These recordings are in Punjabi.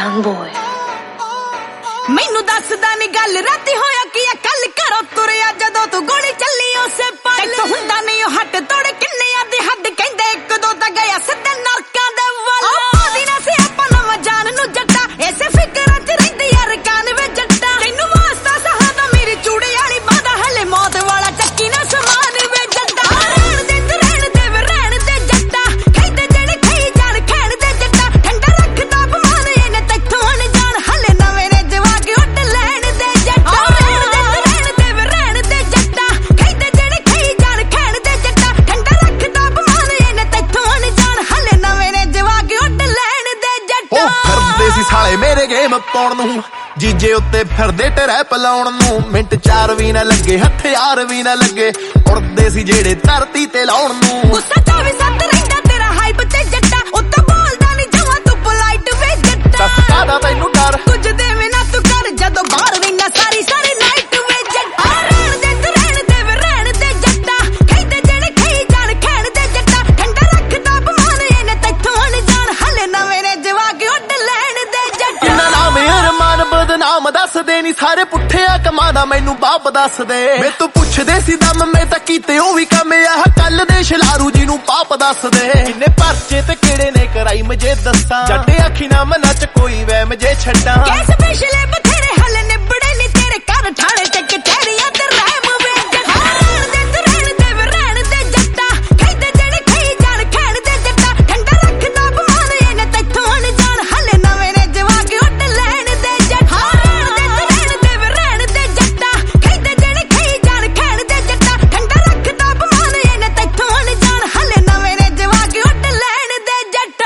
young boy. ਮੈਨੂੰ ਦੱਸਦਾ ਨੀ ਗੱਲ ਰਾਤੀ ਹੋਇਆ ਕੀ ਆ ਕੱਲ ਘਰੋਂ ਤੁਰਿਆ ਜਦੋਂ ਤੂੰ ਗੋਲੀ ਚੱਲੀ ਉਸੇ ਪਲ ਤੂੰ ਹੁੰਦਾ ਨਹੀਂ ਉਹ ਹੱਟ ਤੋੜ ਕਿੰਨਿਆਂ ਦੀ ਹੱਦ ਕਹਿੰਦੇ ਇੱਕ ਦੋ ਤਾਂ ਗਿਆ ਸਿੱਧੇ ਨਰਕਾਂ ਦੇ ਵੱਲ ਆਦੀ ਨਾ ਸੀ ਆਪਾਂ ਨਵਾਂ ਜਾਨ ਨੂੰ ਜੱਟਾ ਐਸੇ ਫਿਕਰਾਂ ਚ ਰਹਿੰਦੀ ਯਾਰ ਕਾਨ ਵਿੱਚ ਜੱਟਾ ਤੈਨੂੰ ਵਾਸਤਾ ਸਹਾਦਾ ਮੇਰੀ ਚੂੜੇ ਵਾਲੀ ਬਾਦਾ ਹਲੇ ਮੌਤ ਵਾਲਾ ਚੱਕੀ ਨਾ ਸਮਾਨ ਵੇ ਜੱਟਾ ਰਹਿਣ ਦੇ ਜੱਟਾ ਕਹਿੰਦੇ ਜਿਹੜੇ ਖਈ ਜਾਣ ਖੈਣ ਦੇ ਜੱਟਾ ਠੰਡਾ ਰੱਖਦਾ ਬਮਾਨ ਇਹਨੇ ਤੈਥੋਂ ਅਣਜਾਣ ਹਲੇ ਨਵੇਂ ਨੇ ਜਵਾਕ ਉੱਡ ਲੈਣ ਦੇ ਜੱਟਾ ਰਹਿਣ ਦੇ ਜੱਟਾ ਕਹਿੰਦੇ ਜਿਹੜੇ ਖਈ ਜਾਣ ਖੈਣ ਦੇ ਜੱਟਾ ਠੰਡਾ ਰੱਖਦਾ ਬਮਾਨ ਇਹਨੇ ਤੈਥੋਂ ਅਣਜਾਣ ਹਲੇ ਨਵੇਂ ਨੇ ਜਵਾਕ ਉੱਡ ਲੈਣ ਦੇ ਜੱਟਾ ਫਿਰਦੇ ਸੀ ਸਾਲੇ ਮੇਰੇ ਗੇਮ ਪਾਉਣ ਨੂੰ ਜੀਜੇ ਉੱਤੇ ਫਿਰਦੇ ਟਰੈਪ ਲਾਉਣ ਨੂੰ ਮਿੰਟ 4 ਵੀ ਨਾ ਲੱਗੇ ਹਥਿਆਰ ਵੀ ਨਾ ਲੱਗੇ ਉੜਦੇ ਸੀ ਜਿਹੜੇ ਧਰਤੀ ਤੇ ਲਾਉਣ ਨੂੰ ਗੁੱਸਾ 24/7 ਰਹਿੰਦਾ ਤੇਰਾ ਹਾਈਪ ਤੇ ਜੱਟਾ ਉੱਤੇ ਬੋਲਦਾ ਨਹੀਂ ਜਵਾ ਤੂੰ ਪੋਲਾਈਟ ਵੇ ਜੱਟਾ ਦੱਸ ਕਾਹਦਾ ਤੈਨੂੰ ਡਰ ਕੁਝ ਦੇਵੇਂ ਨਾ ਤੂੰ ਕਰ ਜਦੋਂ ਬਾਹਰ ਰਹਿਣਾ ਸਾਰੀ ਨਾਈਟ ਵੇ ਜੱਟਾ ਰਹਿਣ ਦੇ ਜੱਟਾ ਕਹਿੰਦੇ ਜਿਹੜੇ ਖਈ ਜਾਣ ਖੈਣ ਦੇ ਜੱਟਾ ਠੰਡਾ ਰੱਖਦਾ ਬਮਾਨ ਇਹਨੇ ਤੈਥੋਂ ਅਣਜਾਣ ਹਲੇ ਨਵੇਂ ਨੇ ਜਵਾਕ ਉੱਡ ਲੈਣ ਦੇ ਜੱਟਾ ਕਿੰਨਾ ਨਾਮ ਅਰਮਾਨ ਬਦਨਾਮ ਦੱਸਦੇ ਨੀ ਸਾਰੇ ਪੁੱਠਿਆ ਕਮਾਂ ਦਾ ਮੈਨੂੰ ਬਾਪ ਦੱਸਦੇ ਮੈਂ ਤੂੰ ਪੁੱਛਦੇ ਸੀ ਦਮ ਮੈਂ ਤਾਂ ਕੀਤੇ ਉਹ ਵੀ ਕੰਮ ਆਹ ਕੱਲ ਦੇ ਸ਼ਲਾਰੂ ਜੀ ਨੂੰ ਪਾਪ ਦੱਸਦੇ ਕਿੰਨੇ ਪਰਚੇ ਤੇ ਕਿਹੜੇ ਨੇ ਕਰਾਈ ਮਜੇ ਦੱਸਾਂ ਜੱਟੇ ਅੱਖੀ ਨਾ ਮਨਾਂ ਚ ਕੋਈ ਵਹਿਮ ਜੇ ਛੱਡਾਂ ਕੈਸ ਸਪੈਸ਼ਲ ਬਥੇਰੇ ਹਲ ਨਿਬੜੇ ਨੀ ਤੇਰੇ ਘਰ ਠਾਣੇ ਤੇ ਕਚਹਿਰੀਆਂ ਤੇ ਰਹਿਮ ਵੇ ਜੱਟਾ ਰਹਿਣ ਦੇ ਜੱਟਾ ਕਹਿੰਦੇ ਜਿਹੜੇ ਖਈ ਜਾਣ ਖੈਣ ਦੇ ਜੱਟਾ ਠੰਡਾ ਰੱਖਦਾ ਬਮਾਨ ਇਹਨੇ ਤੈਥੋਂ ਅਣਜਾਣ ਹਲੇ ਨਵੇਂ ਨੇ ਜਵਾਕ ਉੱਡ ਲੈਣ ਦੇ ਜੱਟਾ ਰਹਿਣ ਦੇ ਜੱਟਾ ਕਹਿੰਦੇ ਜਿਹੜੇ ਖਈ ਜਾਣ ਖੈਣ ਦੇ ਜੱਟਾ ਠੰਡਾ ਰੱਖਦਾ ਬਮਾਨ ਇਹਨੇ ਤੈਥੋਂ ਅਣਜਾਣ ਹਲੇ ਨਵੇਂ ਨੇ ਜਵਾਕ ਉੱਡ ਲੈਣ ਦੇ ਜੱਟਾ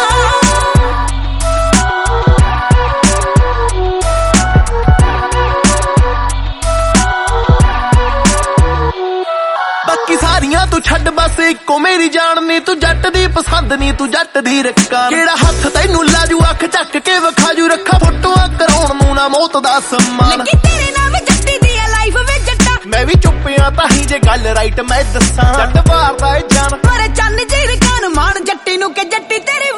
ਬਾਕੀ ਸਾਰੀਆਂ ਤੂੰ ਛੱਡ ਬਸ ਇੱਕੋ ਮੇਰੀ ਜਾਨ ਨੀ ਤੂੰ ਜੱਟ ਦੀ ਪਸੰਦ ਨੀ ਤੂੰ ਜੱਟ ਦੀ ਰੱਖਾਂ ਕਿਹੜਾ ਹੱਥ ਤੈਨੂੰ ਲਾਜੂ ਅੱਖ ਚੱਕ ਕੇ ਵਿਖਾਜੂ ਰੱਖਾ ਫੋਟੋਆਂ ਕਰਾਉਣ ਨੂੰ ਨਾ ਮੌਤ ਦਾ ਸਨਮਾਨ ਲੱਗੀ ਤੇਰੇ ਨਾਲ ਵੀ ਜੱਟੀ ਦੀ ਲਾਈਫ ਵੇ ਜੱਟਾ ਮੈਂ ਵੀ ਚੁੱਪਿਆ ਤਾਂ ਹੀ ਜੇ ਗੱਲ ਰਾਈਟ ਮੈਂ ਦੱਸਾਂ ਜੱਟ ਮਾਰਦਾ ਏ ਜਾਨ ਪਰ ਚੰਨ ਜੀ ਰਕਾਨ ਮਾਣ ਜੱਟੀ ਨੂੰ ਕਿ ਜੱਟੀ ਤੇਰੀ